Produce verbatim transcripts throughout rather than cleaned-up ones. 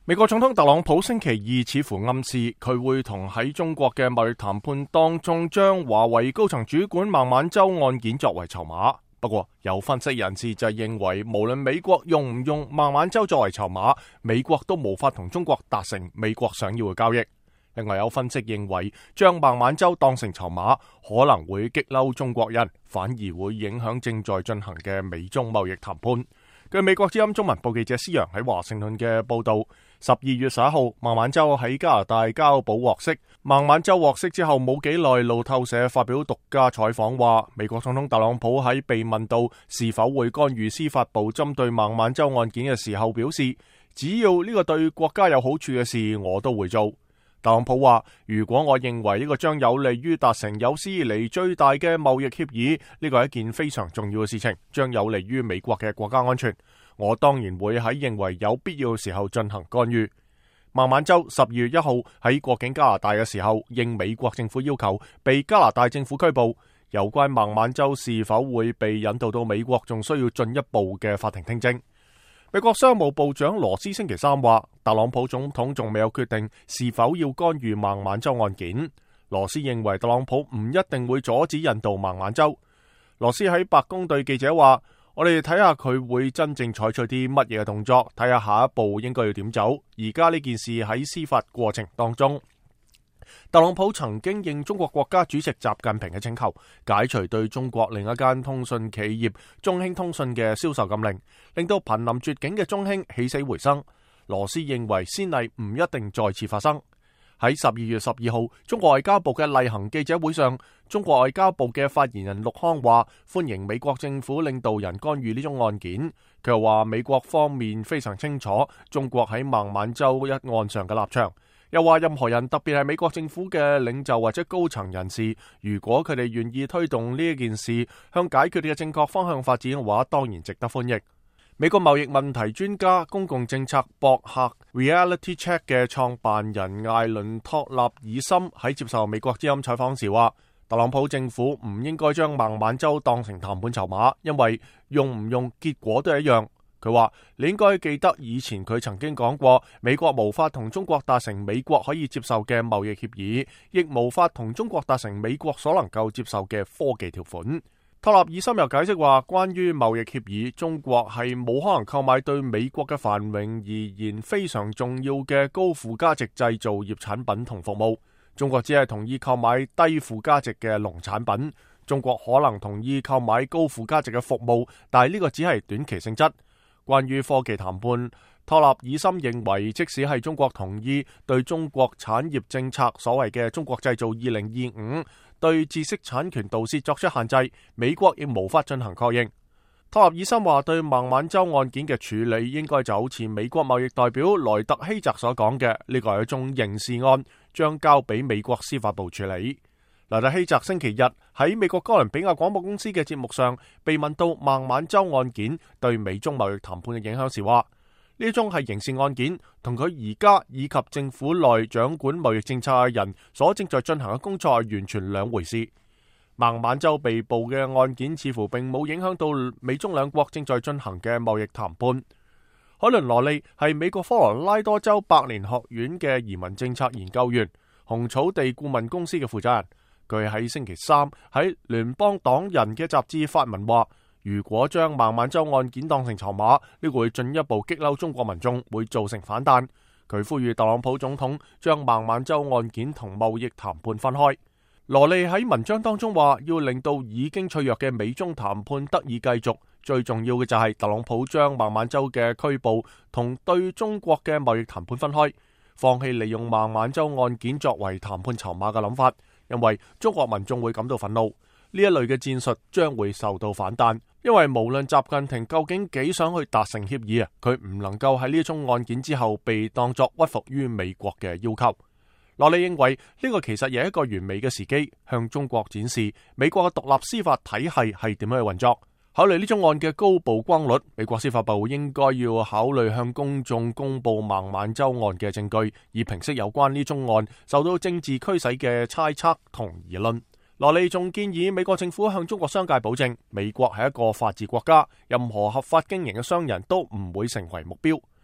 美國總統特朗普星期二似乎暗示佢會同喺中國嘅貿易談判當中將華為高層主管孟晚舟案件作為籌碼。不過有分析人士就認為，無論美國用唔用孟晚舟作為籌碼，美國都無法同中國達成美國想要嘅交易。另外有分析認為，將孟晚舟當成籌碼可能會激嬲中國人，反而會影響正在進行嘅美中貿易談判。據美國之音中文部記者施洋喺華盛頓嘅報道，十二月十一號，孟晚舟喺加拿大交保獲釋。孟晚舟獲釋之後冇幾耐，路透社發表獨家採訪話，美國總統特朗普喺被問到是否會干預司法部針對孟晚舟案件嘅時候，表示只要呢個對國家有好處嘅事，我都會做。特朗普話，如果我認為呢個將有利於達成有史以嚟最大嘅貿易協議，呢個係一件非常重要嘅事情，將有利於美國嘅國家安全，我當然會喺認為有必要嘅時候進行干預。孟晚舟十二月一號喺過境加拿大嘅時候，應美國政府要求，被加拿大政府拘捕。有關孟晚舟是否會被引渡到美國，仲需要進一步嘅法庭聽證。美國商務部長羅斯星期三話，特朗普總統仲未有決定是否要干預孟晚舟案件。羅斯認為特朗普唔一定會阻止引渡孟晚舟。羅斯喺白宮對記者話，我哋睇下佢會真正採取啲乜嘢嘅動作，睇下下一步應該要點走。而家呢件事喺司法過程當中。特朗普曾經應中國國家主席習近平嘅請求，解除對中國另一間通訊企業中興通訊嘅銷售禁令，令到瀕臨絕境嘅中興起死回生。羅斯認為先例唔一定再次發生。喺十二月十二號，中國外交部嘅例行記者會上，中國外交部嘅發言人陸康話，歡迎美國政府領導人干預呢宗案件。佢又話，美國方面非常清楚中國喺孟晚舟一案上嘅立場。又話任何人，特別係美國政府嘅領袖或者高層人士，如果佢哋願意推動呢一件事向解決嘅正確方向發展嘅話，當然值得歡迎。美國貿易問題專家、公共政策博客 Reality Check 嘅創辦人艾倫托納爾森喺接受美國之音採訪時話，特朗普政府唔應該將孟晚舟當成談判籌碼，因為用唔用結果都係一樣。佢話，你應該記得以前佢曾經講過，美國無法同中國達成美國可以接受嘅貿易協議，亦無法同中國達成美國所能夠接受嘅科技條款。托納爾森又解釋話，關於貿易協議，中國係冇可能購買對美國嘅繁榮而言非常重要嘅高附加值製造業產品同服務。中國只係同意購買低附加值嘅農產品，中國可能同意購買高附加值嘅服務，但係呢個只係短期性質。關於科技談判，托納爾森認為，即使係中國同意對中國產業政策所謂嘅中國製造二零二五對知識產權盜竊作出限制，美國亦無法進行確認。托納爾森話，對孟晚舟案件嘅處理應該就好似美國貿易代表萊特希澤所講嘅，呢個係一宗刑事案，將交俾美國司法部處理。萊特希澤星期日喺美國哥倫比亞廣播公司嘅節目上被問到孟晚舟案件對美中貿易談判嘅影響時話，呢宗係刑事案件，同佢而家以及政府內掌管貿易政策嘅人所正在進行嘅工作係完全兩回事。孟晚舟被捕嘅案件似乎並冇影響到美中兩國正在進行嘅貿易談判。海倫羅利係美國科羅拉多州百年學院嘅移民政策研究員，紅草地顧問公司嘅負責人。佢喺星期三喺聯邦黨人嘅雜誌發文話，如果將孟晚舟案件當成籌碼，呢個會進一步激嬲中國民眾，會造成反彈。佢呼籲特朗普總統將孟晚舟案件同貿易談判分開。羅利喺文章當中話，要令到已經脆弱嘅美中談判得以繼續，最重要嘅就係特朗普將孟晚舟嘅拘捕同對中國嘅貿易談判分開，放棄利用孟晚舟案件作為談判籌碼嘅諗法。因為中國民眾會感到憤怒，呢一類嘅戰術將會受到反彈。因為無論習近平究竟幾想去達成協議啊，佢唔能夠喺呢宗案件之後被當作屈服於美國嘅要求。羅利認為呢個其實係一個完美嘅時機，向中國展示美國嘅獨立司法體系係點樣去運作。考慮呢宗案嘅高曝光率，美國司法部應該要考慮向公眾公布孟晚舟案嘅證據，以平息有關呢宗案受到政治驅使嘅猜測同議論。羅利仲建議美國政府向中國商界保證，美國係一個法治國家，任何合法經營嘅商人都唔會成為目標。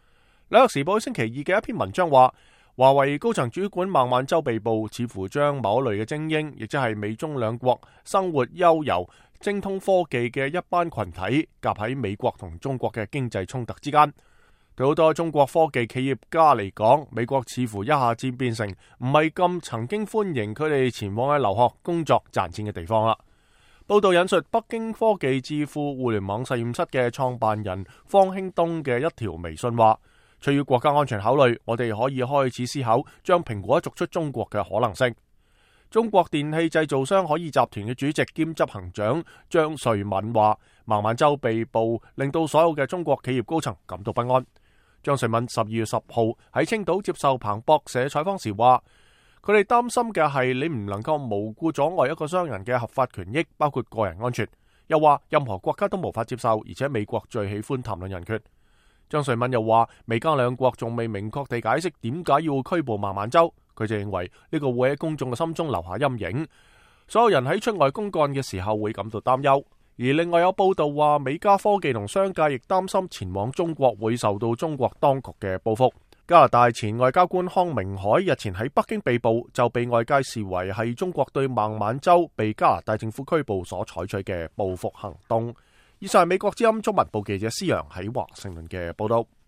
紐約時報星期二嘅一篇文章話，華為高層主管孟晚舟被捕，似乎將某一類嘅精英，亦即係美中兩國生活悠游、精通科技嘅一班群體，夾喺美國同中國嘅經濟衝突之間。對好多中國科技企業家嚟講，美國似乎一下子變成唔係咁曾經歡迎佢哋前往去留學、工作、賺錢嘅地方啦。報道引述北京科技智庫互聯網實驗室嘅創辦人方興東嘅一條微信話，出於國家安全考慮，我哋可以開始思考將蘋果逐出中國嘅可能性。中國電器製造商可意集團嘅主席兼執行長張瑞敏話，孟晚舟被捕令到所有嘅中國企業高層感到不安。張瑞敏十二月十號喺青島接受彭博社採訪時話，佢哋擔心嘅係你唔能夠無故阻礙一個商人嘅合法權益，包括個人安全。又話任何國家都無法接受，而且美國最喜歡談論人權。張瑞敏又話，美加兩國仲未明確地解釋點解要拘捕孟晚舟，佢就認為呢個會喺公眾嘅心中留下陰影，所有人喺出外公幹嘅時候會感到擔憂。而另外有報道話，美加科技同商界亦擔心前往中國會受到中國當局嘅報復。加拿大前外交官康明凱日前喺北京被捕，就被外界視為係中國對孟晚舟被加拿大政府拘捕所採取嘅報復行動。以上係美國之音中文部記者施洋喺華盛頓嘅報道。